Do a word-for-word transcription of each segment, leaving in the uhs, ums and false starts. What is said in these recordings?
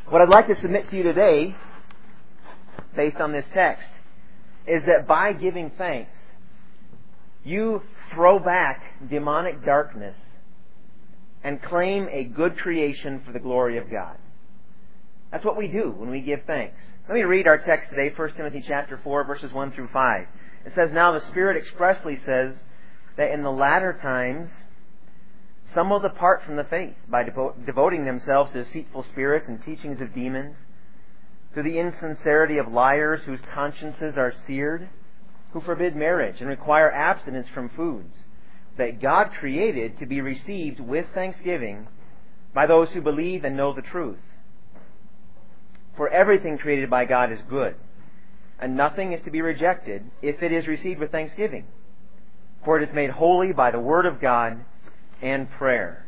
What I'd like to submit to you today, based on this text, is that by giving thanks, you throw back demonic darkness and claim a good creation for the glory of God. That's what we do when we give thanks. Let me read our text today, First Timothy chapter four, verses one through five. It says, "Now the Spirit expressly says that in the latter times some will depart from the faith by devo- devoting themselves to deceitful spirits and teachings of demons, to the insincerity of liars whose consciences are seared, who forbid marriage and require abstinence from foods that God created to be received with thanksgiving by those who believe and know the truth. For everything created by God is good, and nothing is to be rejected if it is received with thanksgiving. For it is made holy by the word of God and prayer."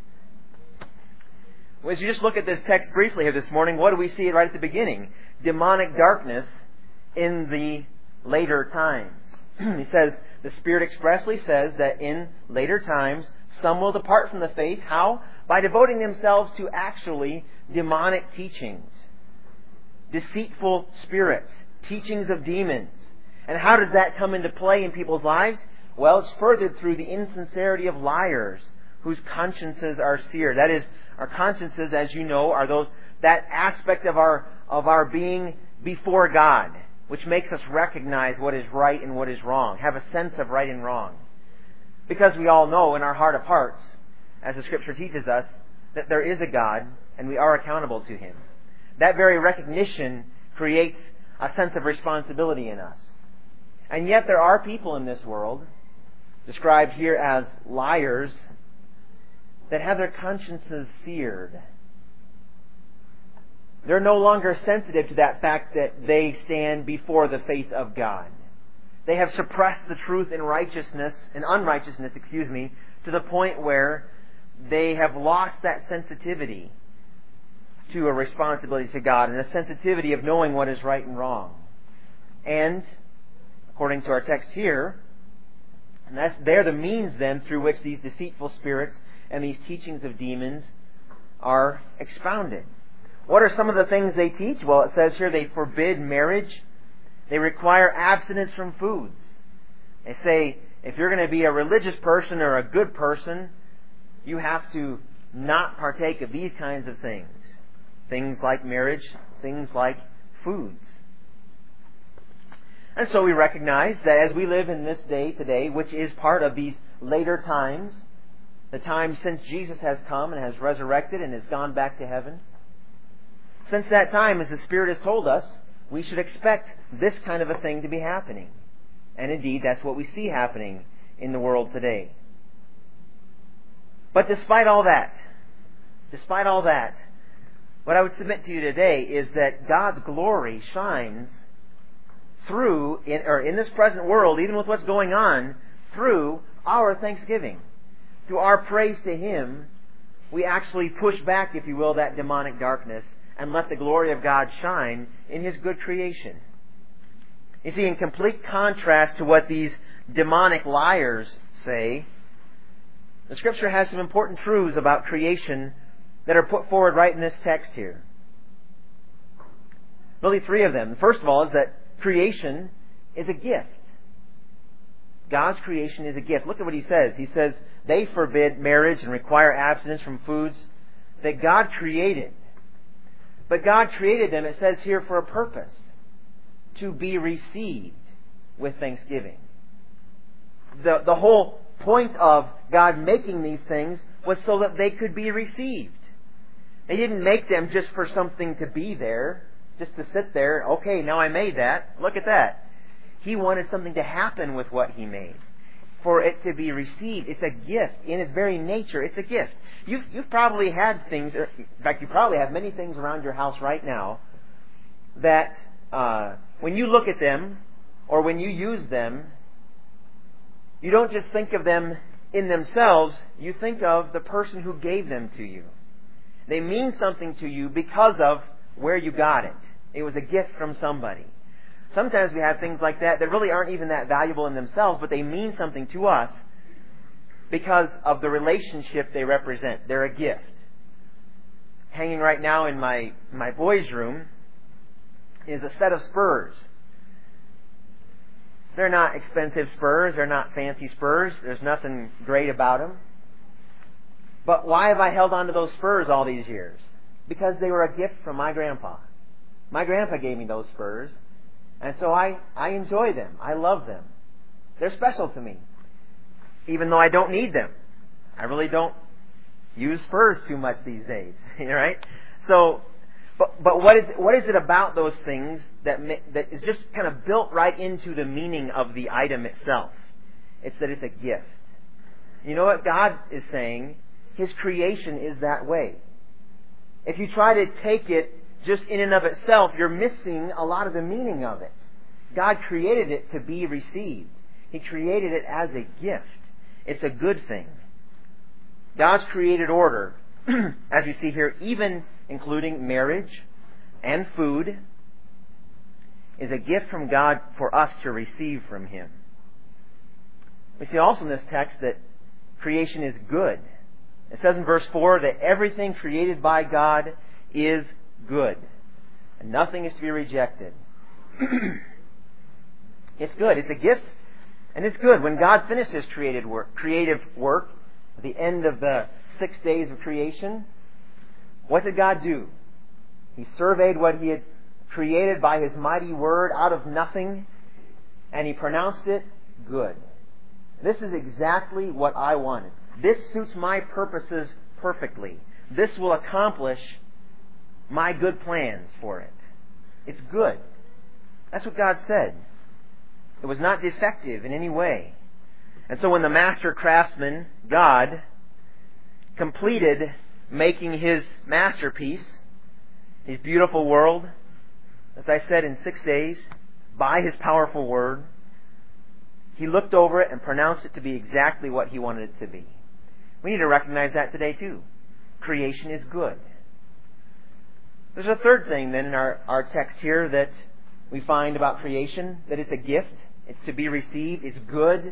Well, as you just look at this text briefly here this morning, what do we see right at the beginning? Demonic darkness in the later times. He says, the Spirit expressly says that in later times some will depart from the faith. How? By devoting themselves to actually demonic teachings. Deceitful spirits, teachings of demons. And how does that come into play in people's lives? Well, it's furthered through the insincerity of liars whose consciences are seared. That is, our consciences, as you know, are those that aspect of our of our being before God, which makes us recognize what is right and what is wrong, have a sense of right and wrong. Because we all know in our heart of hearts, as the Scripture teaches us, that there is a God and we are accountable to Him. That very recognition creates a sense of responsibility in us. And yet there are people in this world, described here as liars, that have their consciences seared. They're no longer sensitive to that fact that they stand before the face of God. They have suppressed the truth in righteousness, in unrighteousness, excuse me, to the point where they have lost that sensitivity to a responsibility to God and a sensitivity of knowing what is right and wrong. And, according to our text here, and that's, they're the means then through which these deceitful spirits and these teachings of demons are expounded. What are some of the things they teach? Well, it says here they forbid marriage. They require abstinence from foods. They say if you're going to be a religious person or a good person, you have to not partake of these kinds of things. Things like marriage, things like foods. And so we recognize that as we live in this day today, which is part of these later times, the time since Jesus has come and has resurrected and has gone back to heaven, since that time, as the Spirit has told us, we should expect this kind of a thing to be happening. And indeed, that's what we see happening in the world today. But despite all that, despite all that, what I would submit to you today is that God's glory shines through, in, or in this present world, even with what's going on, through our thanksgiving. Through our praise to Him, we actually push back, if you will, that demonic darkness and let the glory of God shine in His good creation. You see, in complete contrast to what these demonic liars say, the Scripture has some important truths about creation that are put forward right in this text here. Really three of them. The first of all is that creation is a gift. God's creation is a gift. Look at what He says. He says, they forbid marriage and require abstinence from foods that God created. But God created them, it says here, for a purpose. To be received with thanksgiving. The, the whole point of God making these things was so that they could be received. They didn't make them just for something to be there, just to sit there. Okay, now I made that. Look at that. He wanted something to happen with what He made. For it to be received. It's a gift. In its very nature, it's a gift. You've, you've probably had things, in fact, you probably have many things around your house right now that uh, when you look at them or when you use them, you don't just think of them in themselves, you think of the person who gave them to you. They mean something to you because of where you got it. It was a gift from somebody. Sometimes we have things like that that really aren't even that valuable in themselves, but they mean something to us because of the relationship they represent. They're a gift. hanging right now in my, my boys' room is a set of spurs. They're not expensive spurs. They're not fancy spurs. There's nothing great about them. But why have I held on to those spurs all these years? Because they were a gift from my grandpa. My grandpa gave me those spurs. And so I, I enjoy them. I love them. They're special to me. Even though I don't need them. I really don't use spurs too much these days. Right? So, but, but what is, what is it about those things that, that is just kind of built right into the meaning of the item itself? It's that it's a gift. You know what God is saying? His creation is that way. If you try to take it just in and of itself, you're missing a lot of the meaning of it. God created it to be received. He created it as a gift. It's a good thing. God's created order, as we see here, even including marriage and food, is a gift from God for us to receive from Him. We see also in this text that creation is good. It says in verse four that everything created by God is good. And nothing is to be rejected. It's good. It's a gift. And it's good. When God finished His created work, creative work at the end of the six days of creation, what did God do? He surveyed what He had created by His mighty word out of nothing, and He pronounced it good. This is exactly what I wanted. This suits my purposes perfectly. This will accomplish my good plans for it. It's good. That's what God said. It was not defective in any way. And so when the master craftsman, God, completed making His masterpiece, His beautiful world, as I said, in six days, by His powerful word, He looked over it and pronounced it to be exactly what He wanted it to be. We need to recognize that today too. Creation is good. There's a third thing then in our, our text here that we find about creation, that it's a gift, it's to be received, it's good.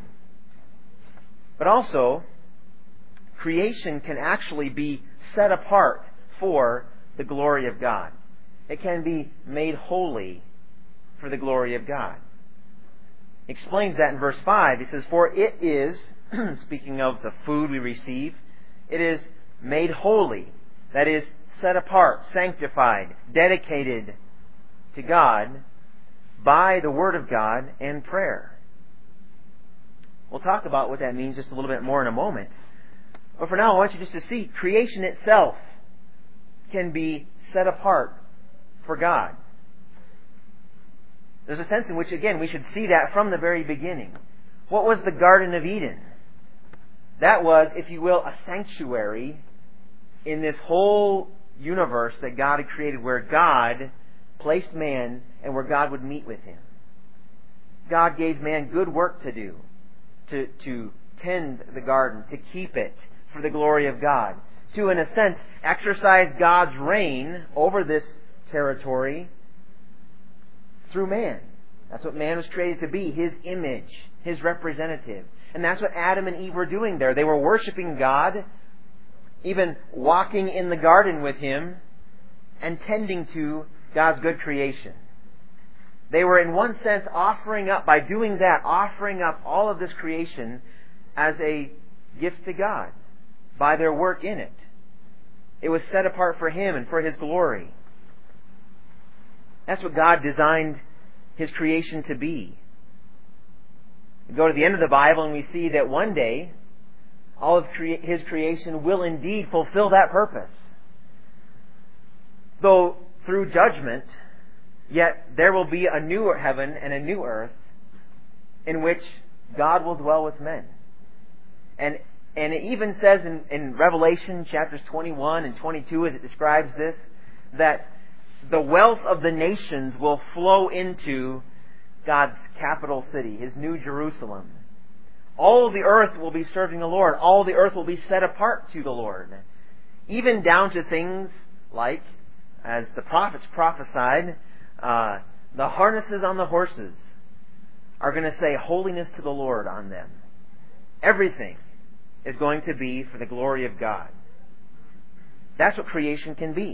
But also, creation can actually be set apart for the glory of God. It can be made holy for the glory of God. He explains that in verse five. He says, "For it is," speaking of the food we receive, "it is made holy," that is, set apart, sanctified, dedicated to God by the Word of God and prayer. We'll talk about what that means just a little bit more in a moment. But for now, I want you just to see creation itself can be set apart for God. There's a sense in which, again, we should see that from the very beginning. What was the Garden of Eden? That was, if you will, a sanctuary in this whole universe that God had created, where God placed man and where God would meet with him. God gave man good work to do, to, to tend the garden, to keep it for the glory of God, to, in a sense, exercise God's reign over this territory through man. That's what man was created to be, His image, His representative. And that's what Adam and Eve were doing there. They were worshiping God, even walking in the garden with Him, and tending to God's good creation. They were, in one sense, offering up, by doing that, offering up all of this creation as a gift to God by their work in it. It was set apart for Him and for His glory. That's what God designed His creation to be. We go to the end of the Bible and we see that one day all of crea- His creation will indeed fulfill that purpose. Though through judgment, yet there will be a new heaven and a new earth in which God will dwell with men. And and it even says in, in Revelation chapters twenty-one and twenty-two, as it describes this, that the wealth of the nations will flow into God's capital city, His new Jerusalem. All of the earth will be serving the Lord. All the earth will be set apart to the Lord. Even down to things like, as the prophets prophesied, uh, the harnesses on the horses are going to say holiness to the Lord on them. Everything is going to be for the glory of God. That's what creation can be.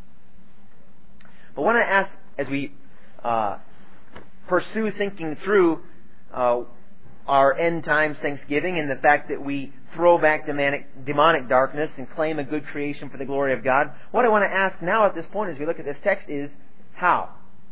But when I ask, as we uh, pursue thinking through uh, our end times Thanksgiving and the fact that we throw back demonic, demonic darkness and claim a good creation for the glory of God, what I want to ask now at this point as we look at this text is, how?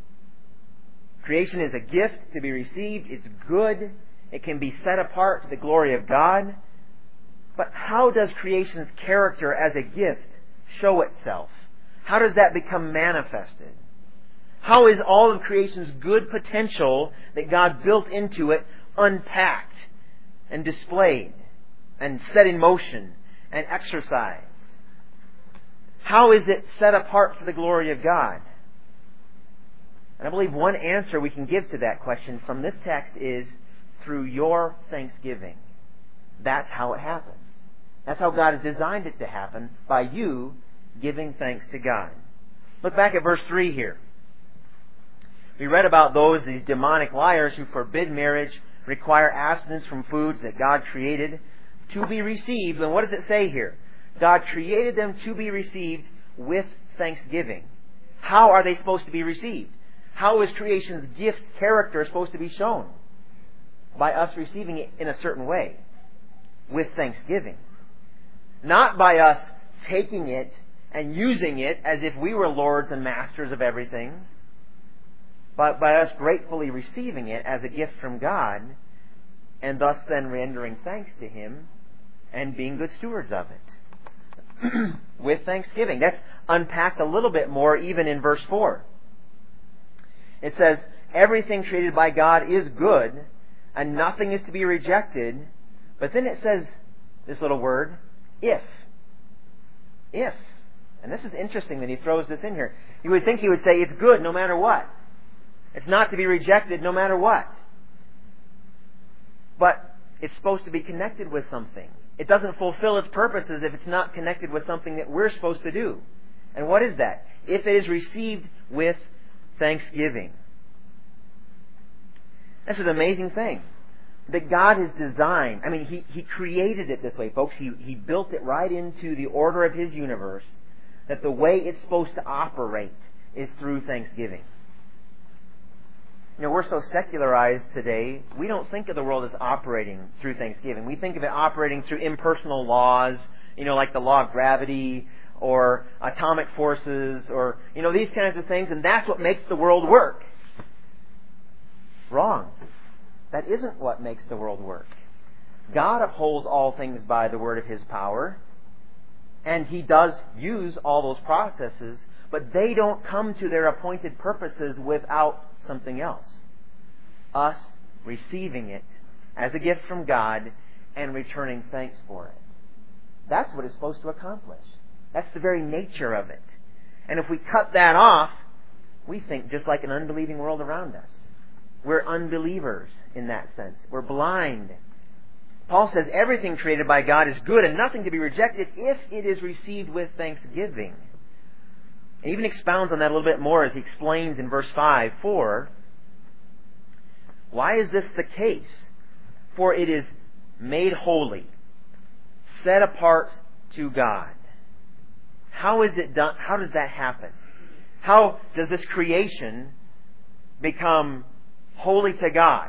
Creation is a gift to be received. It's good. It can be set apart to the glory of God. But how does creation's character as a gift show itself? How does that become manifested? How is all of creation's good potential that God built into it unpacked and displayed and set in motion and exercised? How is it set apart for the glory of God? And I believe one answer we can give to that question from this text is through your thanksgiving. That's how it happens. That's how God has designed it to happen, by you giving thanks to God. Look back at verse three here. We read about those, these demonic liars who forbid marriage, require abstinence from foods that God created to be received. And what does it say here? God created them to be received with thanksgiving. How are they supposed to be received? How is creation's gift character supposed to be shown? By us receiving it in a certain way, with thanksgiving. Not by us taking it and using it as if we were lords and masters of everything, but by us gratefully receiving it as a gift from God, and thus then rendering thanks to Him and being good stewards of it. With thanksgiving. That's unpacked a little bit more even in verse four. It says, everything created by God is good, and nothing is to be rejected. But then it says this little word, if. If. And this is interesting that he throws this in here. You would think he would say it's good no matter what. It's not to be rejected no matter what. But it's supposed to be connected with something. It doesn't fulfill its purposes if it's not connected with something that we're supposed to do. And what is that? If it is received with thanksgiving. That's an amazing thing. That God has designed. I mean, He, he created it this way, folks. He, he built it right into the order of His universe. That the way it's supposed to operate is through thanksgiving. You know, we're so secularized today, we don't think of the world as operating through thanksgiving. We think of it operating through impersonal laws, you know, like the law of gravity or atomic forces or, you know, these kinds of things, and that's what makes the world work. Wrong. That isn't what makes the world work. God upholds all things by the word of His power, and He does use all those processes, but they don't come to their appointed purposes without something else. Us receiving it as a gift from God and returning thanks for it. That's what it's supposed to accomplish. That's the very nature of it. And if we cut that off, we think just like an unbelieving world around us. We're unbelievers in that sense. We're blind. Paul says everything created by God is good and nothing to be rejected if it is received with thanksgiving. And even expounds on that a little bit more as he explains in verse five, for why is this the case? For it is made holy, set apart to God. How is it done? How does that happen? How does this creation become holy to God?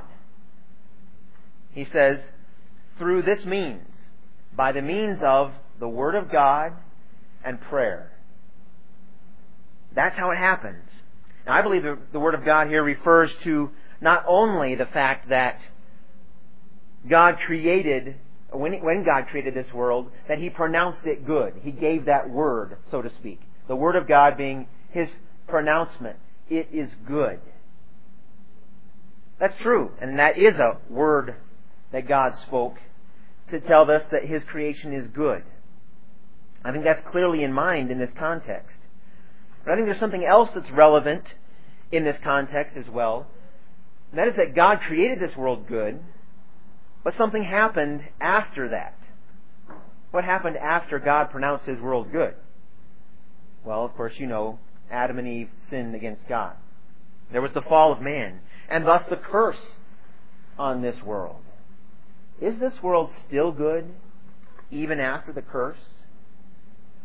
He says, through this means, by the means of the Word of God and prayer. That's how it happens. Now, I believe the, the Word of God here refers to not only the fact that God created, when, when God created this world, that He pronounced it good. He gave that word, so to speak. The Word of God being His pronouncement. It is good. That's true. And that is a word that God spoke to tell us that His creation is good. I think that's clearly in mind in this context. But I think there's something else that's relevant in this context as well. And that is that God created this world good, but something happened after that. What happened after God pronounced His world good? Well, of course, you know, Adam and Eve sinned against God. There was the fall of man, and thus the curse on this world. Is this world still good even after the curse?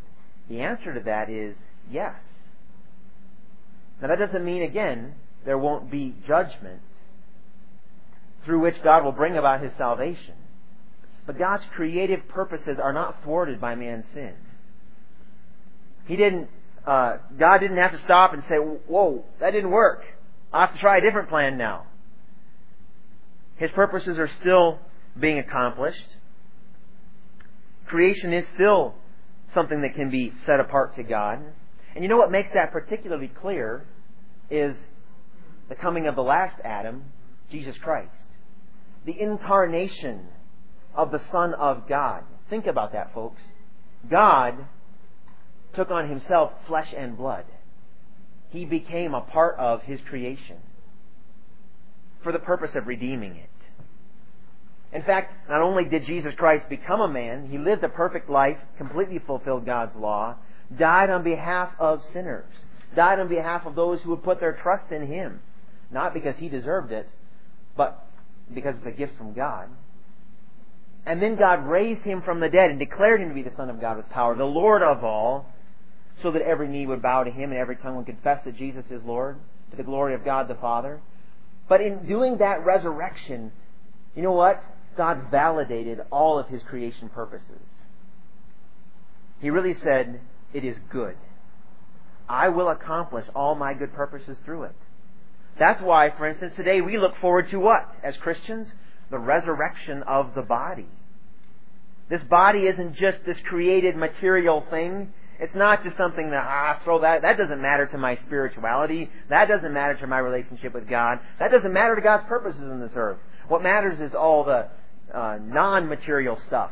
The answer to that is yes. Now that doesn't mean, again, there won't be judgment through which God will bring about His salvation. But God's creative purposes are not thwarted by man's sin. He didn't, uh, God didn't have to stop and say, whoa, that didn't work. I'll have to try a different plan now. His purposes are still being accomplished. Creation is still something that can be set apart to God. And you know what makes that particularly clear is the coming of the last Adam, Jesus Christ. The incarnation of the Son of God. Think about that, folks. God took on Himself flesh and blood. He became a part of His creation for the purpose of redeeming it. In fact, not only did Jesus Christ become a man, He lived a perfect life, completely fulfilled God's law, died on behalf of sinners, died on behalf of those who would put their trust in Him, not because He deserved it, but because it's a gift from God. And then God raised Him from the dead and declared Him to be the Son of God with power, the Lord of all, so that every knee would bow to Him and every tongue would confess that Jesus is Lord, to the glory of God the Father. But in doing that resurrection, you know what? God validated all of His creation purposes. He really said, it is good. I will accomplish all my good purposes through it. That's why, for instance, today we look forward to what? As Christians? The resurrection of the body. This body isn't just this created material thing. It's not just something that, ah, throw that. That doesn't matter to my spirituality. That doesn't matter to my relationship with God. That doesn't matter to God's purposes in this earth. What matters is all the uh, non-material stuff.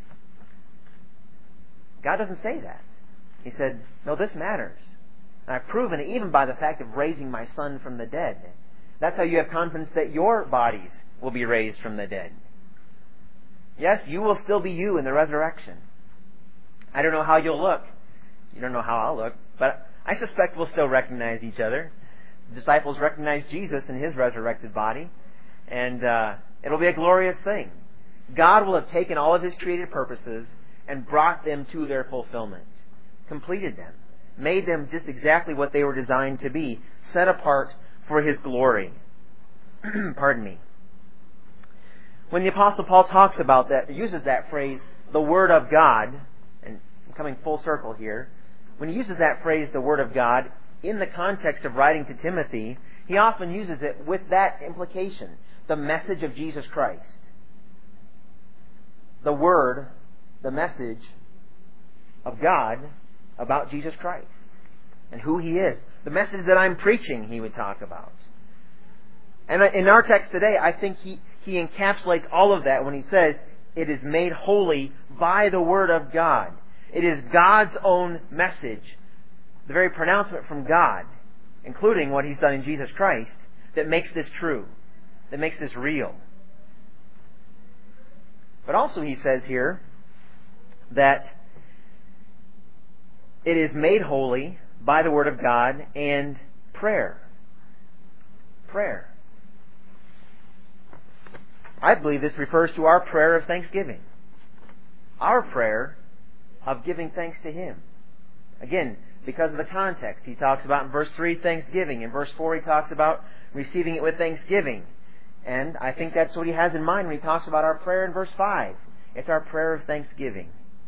God doesn't say that. He said, no, this matters. And I've proven it even by the fact of raising my Son from the dead. That's how you have confidence that your bodies will be raised from the dead. Yes, you will still be you in the resurrection. I don't know how you'll look. You don't know how I'll look. But I suspect we'll still recognize each other. The disciples recognized Jesus in His resurrected body. And uh, it'll be a glorious thing. God will have taken all of His created purposes and brought them to their fulfillment. Completed them. Made them just exactly what they were designed to be. Set apart for His glory. Pardon me. When the Apostle Paul talks about that, uses that phrase, the Word of God, and I'm coming full circle here, when he uses that phrase, the Word of God, in the context of writing to Timothy, he often uses it with that implication, the message of Jesus Christ. The Word, the message of God about Jesus Christ and who He is. The message that I'm preaching, he would talk about. And in our text today, I think he, he encapsulates all of that when he says, it is made holy by the Word of God. It is God's own message, the very pronouncement from God, including what He's done in Jesus Christ, that makes this true, that makes this real. But also he says here that it is made holy by the Word of God and prayer. Prayer. I believe this refers to our prayer of thanksgiving. Our prayer of giving thanks to Him. Again, because of the context. He talks about in verse three, thanksgiving. In verse four, he talks about receiving it with thanksgiving. And I think that's what he has in mind when he talks about our prayer in verse five. It's our prayer of thanksgiving.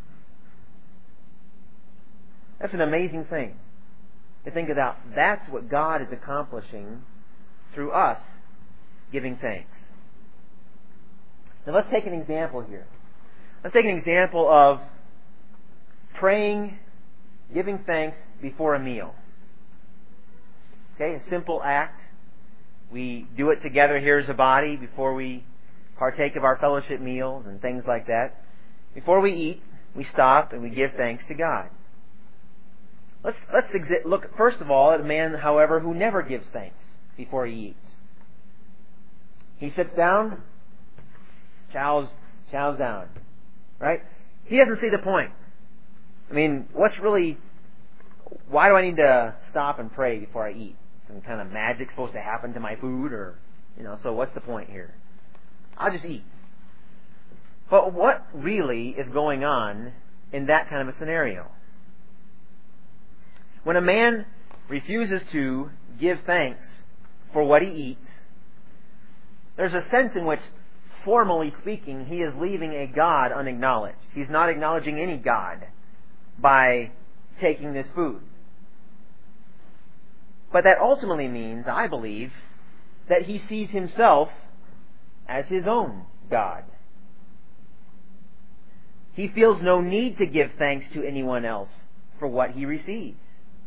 That's an amazing thing to think about. That's what God is accomplishing through us giving thanks. Now let's take an example here. Let's take an example of praying, giving thanks before a meal. Okay, a simple act. We do it together here as a body before we partake of our fellowship meals and things like that. Before we eat, we stop and we give thanks to God. Let's let's exi- look first of all at a man, however, who never gives thanks before he eats. He sits down, chows chows down, right? He doesn't see the point. I mean, what's really? Why do I need to stop and pray before I eat? Some kind of magic supposed to happen to my food, or you know? So what's the point here? I'll just eat. But what really is going on in that kind of a scenario? When a man refuses to give thanks for what he eats, there's a sense in which, formally speaking, he is leaving a God unacknowledged. He's not acknowledging any God by taking this food. But that ultimately means, I believe, that he sees himself as his own God. He feels no need to give thanks to anyone else for what he receives.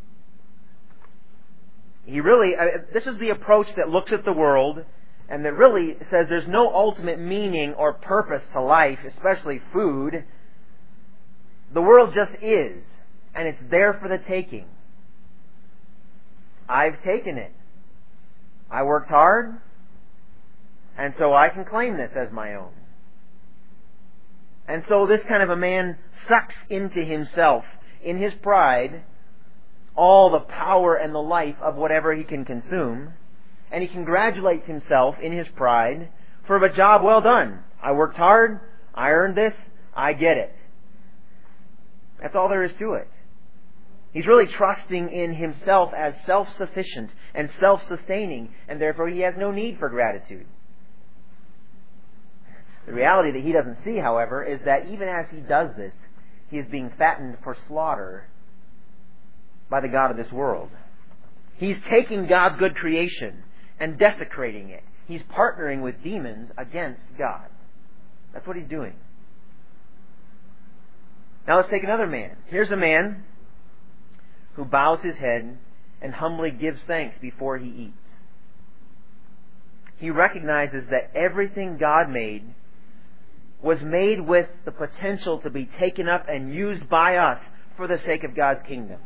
He really, this is the approach that looks at the world and that really says there's no ultimate meaning or purpose to life, especially food. The world just is, and it's there for the taking. I've taken it. I worked hard, and so I can claim this as my own. And so this kind of a man sucks into himself, in his pride, all the power and the life of whatever he can consume, and he congratulates himself in his pride for a job well done. I worked hard, I earned this, I get it. That's all there is to it. He's really trusting in himself as self-sufficient and self-sustaining, and therefore he has no need for gratitude. The reality that he doesn't see, however, is that even as he does this, he is being fattened for slaughter by the God of this world. He's taking God's good creation and desecrating it. He's partnering with demons against God. That's what he's doing. Now let's take another man. Here's a man who bows his head and humbly gives thanks before he eats. He recognizes that everything God made was made with the potential to be taken up and used by us for the sake of God's kingdom.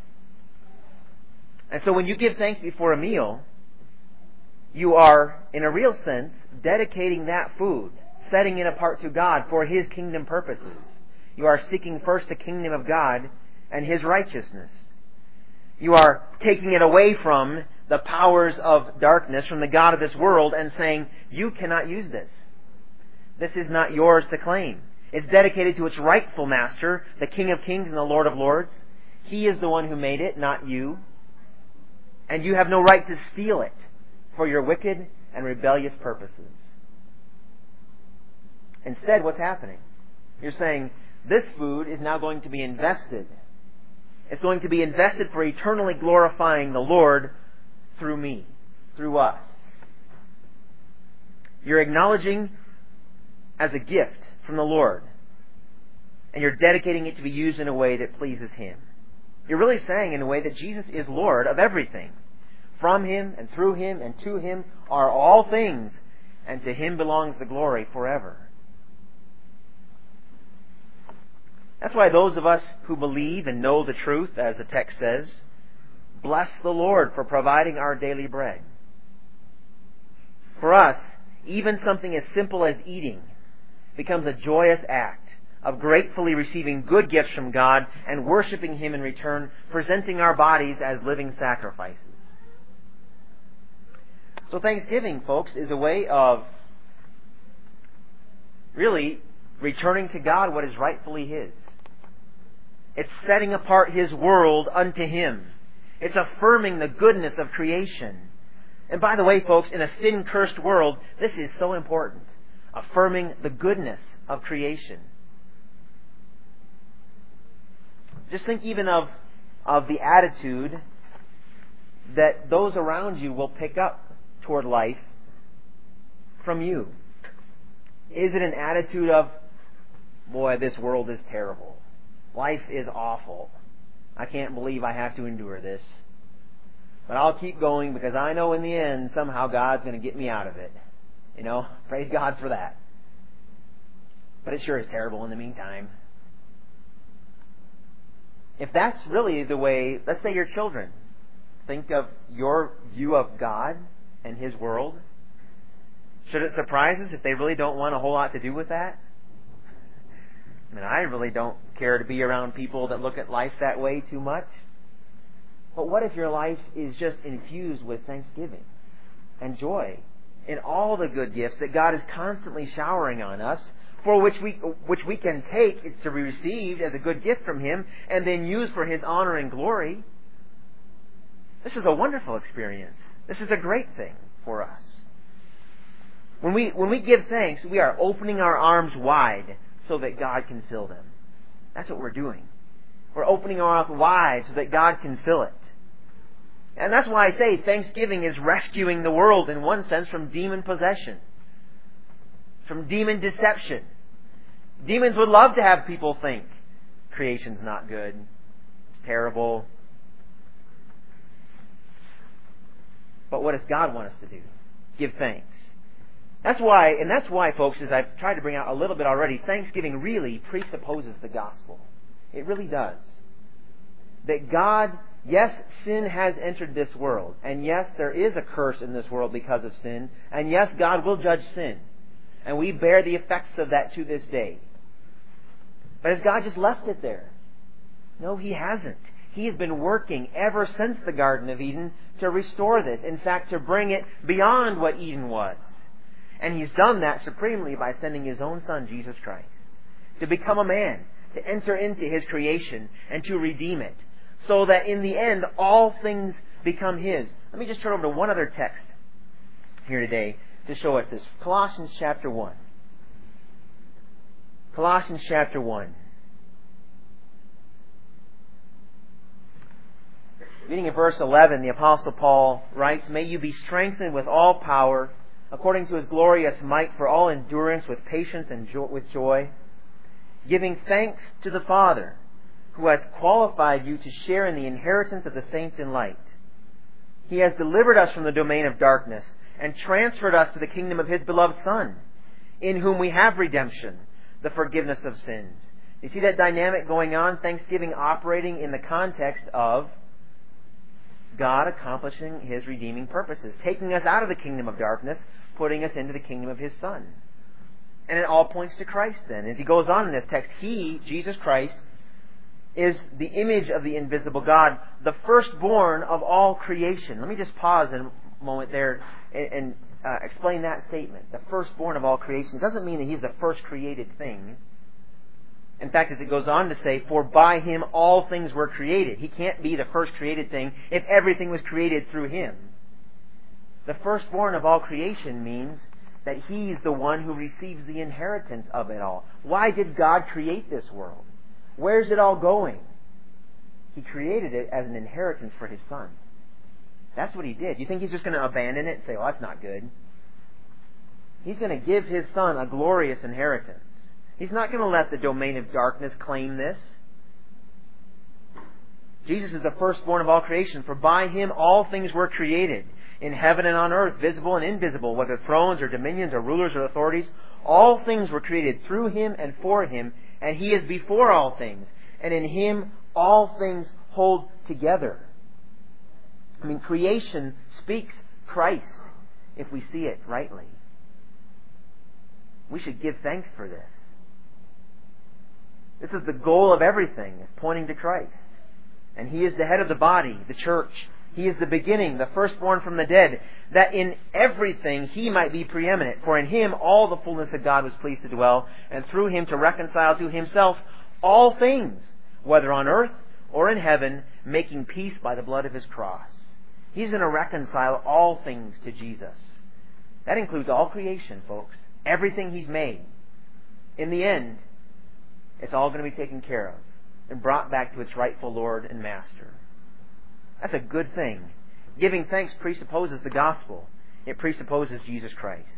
And so when you give thanks before a meal, you are, in a real sense, dedicating that food, setting it apart to God for His kingdom purposes. You are seeking first the kingdom of God and His righteousness. You are taking it away from the powers of darkness, from the God of this world, and saying, you cannot use this. This is not yours to claim. It's dedicated to its rightful master, the King of Kings and the Lord of Lords. He is the one who made it, not you. And you have no right to steal it for your wicked and rebellious purposes. Instead, what's happening? You're saying, this food is now going to be invested. It's going to be invested for eternally glorifying the Lord through me, through us. You're acknowledging as a gift from the Lord, and you're dedicating it to be used in a way that pleases Him. You're really saying in a way that Jesus is Lord of everything. From Him and through Him and to Him are all things, and to Him belongs the glory forever. That's why those of us who believe and know the truth, as the text says, bless the Lord for providing our daily bread. For us, even something as simple as eating becomes a joyous act of gratefully receiving good gifts from God and worshiping Him in return, presenting our bodies as living sacrifices. So Thanksgiving, folks, is a way of really returning to God what is rightfully His. It's setting apart His world unto Him. It's affirming the goodness of creation. And by the way, folks, in a sin-cursed world, this is so important. Affirming the goodness of creation. Just think even of, of the attitude that those around you will pick up toward life from you. Is it an attitude of, boy, this world is terrible. Life is awful. I can't believe I have to endure this. But I'll keep going because I know in the end somehow God's going to get me out of it. You know, praise God for that. But it sure is terrible in the meantime. If that's really the way, let's say your children think of your view of God and His world, should it surprise us if they really don't want a whole lot to do with that? I mean, I really don't care to be around people that look at life that way too much. But what if your life is just infused with thanksgiving and joy in all the good gifts that God is constantly showering on us, for which we which we can take, it's to be received as a good gift from Him, and then use for His honor and glory? This is a wonderful experience. This is a great thing for us. When we, when we give thanks, we are opening our arms wide so that God can fill them. That's what we're doing. We're opening our arms wide so that God can fill it. And that's why I say thanksgiving is rescuing the world in one sense from demon possession, from demon deception. Demons would love to have people think creation's not good, it's terrible. But what does God want us to do? Give thanks. That's why, and that's why, folks, as I've tried to bring out a little bit already, thanksgiving really presupposes the gospel. It really does. That God, yes, sin has entered this world. And yes, there is a curse in this world because of sin. And yes, God will judge sin. And we bear the effects of that to this day. But has God just left it there? No, He hasn't. He has been working ever since the Garden of Eden to restore this. In fact, to bring it beyond what Eden was. And He's done that supremely by sending His own Son, Jesus Christ, to become a man, to enter into His creation and to redeem it, so that in the end all things become His. Let me just turn over to one other text here today to show us this. Colossians chapter one. Colossians chapter one. Reading in verse eleven, the Apostle Paul writes, "May you be strengthened with all power, according to His glorious might, for all endurance with patience and jo- with joy, giving thanks to the Father, who has qualified you to share in the inheritance of the saints in light. He has delivered us from the domain of darkness and transferred us to the kingdom of His beloved Son, in whom we have redemption, the forgiveness of sins." You see that dynamic going on? Thanksgiving operating in the context of God accomplishing His redeeming purposes, taking us out of the kingdom of darkness, putting us into the kingdom of His Son. And it all points to Christ then. As he goes on in this text, He, Jesus Christ, is the image of the invisible God, the firstborn of all creation. Let me just pause a moment there and, and uh, explain that statement. The firstborn of all creation. It doesn't mean that He's the first created thing. In fact, as it goes on to say, for by Him all things were created. He can't be the first created thing if everything was created through Him. The firstborn of all creation means that He's the one who receives the inheritance of it all. Why did God create this world? Where's it all going? He created it as an inheritance for His Son. That's what He did. You think He's just going to abandon it and say, "Oh, that's not good"? He's going to give His Son a glorious inheritance. He's not going to let the domain of darkness claim this. Jesus is the firstborn of all creation, for by Him all things were created, in heaven and on earth, visible and invisible, whether thrones or dominions or rulers or authorities. All things were created through Him and for Him, and He is before all things, and in Him all things hold together. I mean, creation speaks Christ if we see it rightly. We should give thanks for this. This is the goal of everything, pointing to Christ. And He is the head of the body, the church. He is the beginning, the firstborn from the dead, that in everything He might be preeminent. For in Him all the fullness of God was pleased to dwell, and through Him to reconcile to Himself all things, whether on earth or in heaven, making peace by the blood of His cross. He's going to reconcile all things to Jesus. That includes all creation, folks. Everything He's made. In the end, it's all going to be taken care of and brought back to its rightful Lord and Master. That's a good thing. Giving thanks presupposes the gospel. It presupposes Jesus Christ.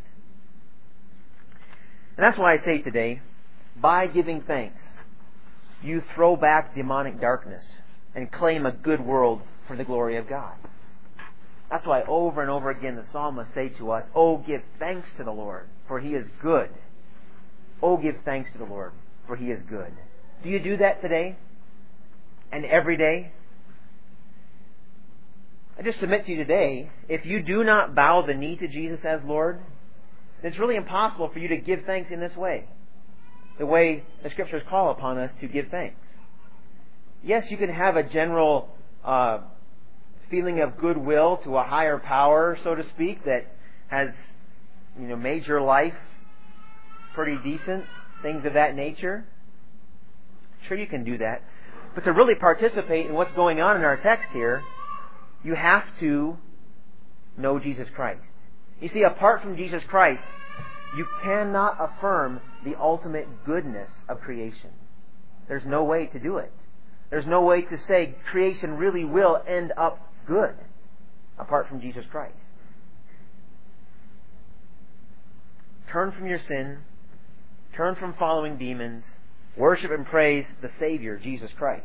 And that's why I say today, by giving thanks, you throw back demonic darkness and claim a good world for the glory of God. That's why over and over again the psalmists say to us, "Oh, give thanks to the Lord, for He is good. Oh, give thanks to the Lord, for He is good." Do you do that today? And every day? I just submit to you today, if you do not bow the knee to Jesus as Lord, then it's really impossible for you to give thanks in this way. The way the Scriptures call upon us to give thanks. Yes, you can have a general uh, feeling of goodwill to a higher power, so to speak, that has, you know, made your life pretty decent, things of that nature. Sure, you can do that. But to really participate in what's going on in our text here, you have to know Jesus Christ. You see, apart from Jesus Christ, you cannot affirm the ultimate goodness of creation. There's no way to do it. There's no way to say creation really will end up good apart from Jesus Christ. Turn from your sin. Turn from following demons. Worship and praise the Savior, Jesus Christ.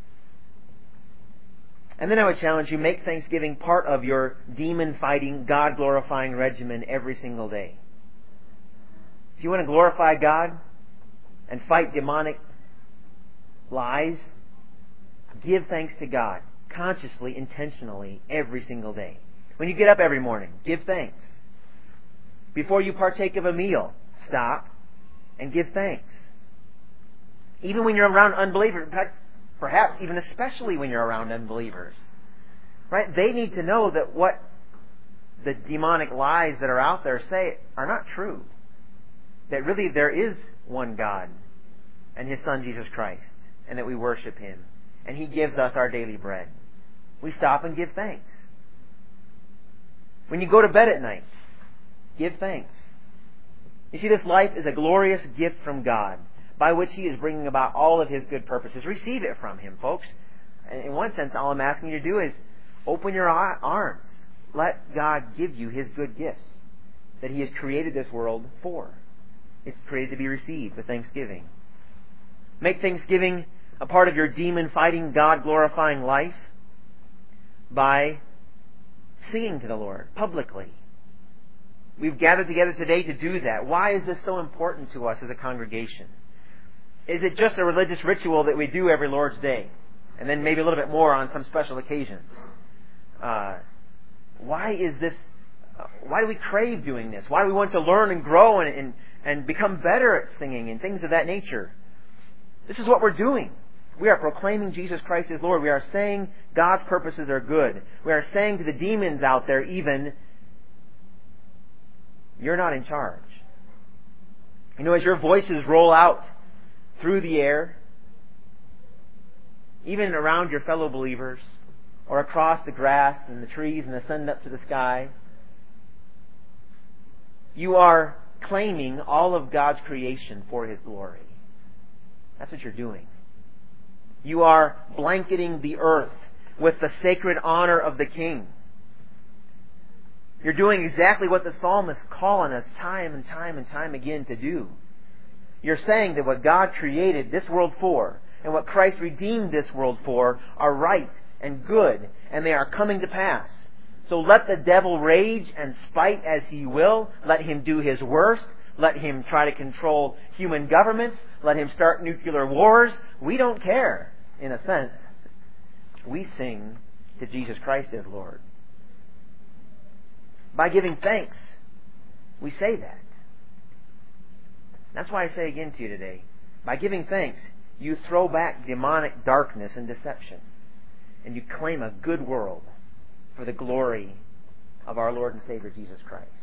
And then I would challenge you, make Thanksgiving part of your demon-fighting, God-glorifying regimen every single day. If you want to glorify God and fight demonic lies, give thanks to God consciously, intentionally, every single day. When you get up every morning, give thanks. Before you partake of a meal, stop and give thanks. Even when you're around unbelievers, in fact, perhaps even especially when you're around unbelievers, right? They need to know that what the demonic lies that are out there say are not true. That really there is one God and His Son Jesus Christ, and that we worship Him, and He gives us our daily bread. We stop and give thanks. When you go to bed at night, give thanks. You see, this life is a glorious gift from God, by which He is bringing about all of His good purposes. Receive it from Him, folks. In one sense, all I'm asking you to do is open your arms. Let God give you His good gifts that He has created this world for. It's created to be received with thanksgiving. Make Thanksgiving a part of your demon-fighting, God-glorifying life by singing to the Lord publicly. We've gathered together today to do that. Why is this so important to us as a congregation? Is it just a religious ritual that we do every Lord's Day? And then maybe a little bit more on some special occasions? Uh, why is this, uh, why do we crave doing this? Why do we want to learn and grow and, and, and become better at singing and things of that nature? This is what we're doing. We are proclaiming Jesus Christ as Lord. We are saying God's purposes are good. We are saying to the demons out there even, you're not in charge. You know, as your voices roll out through the air, even around your fellow believers, or across the grass and the trees and the sun up to the sky, you are claiming all of God's creation for His glory. That's what you're doing. You are blanketing the earth with the sacred honor of the King. You're doing exactly what the psalmists call on us time and time and time again to do. You're saying that what God created this world for and what Christ redeemed this world for are right and good, and they are coming to pass. So let the devil rage and spite as he will. Let him do his worst. Let him try to control human governments. Let him start nuclear wars. We don't care, in a sense. We sing to Jesus Christ as Lord. By giving thanks, we say that. That's why I say again to you today, by giving thanks, you throw back demonic darkness and deception, and you claim a good world for the glory of our Lord and Savior Jesus Christ.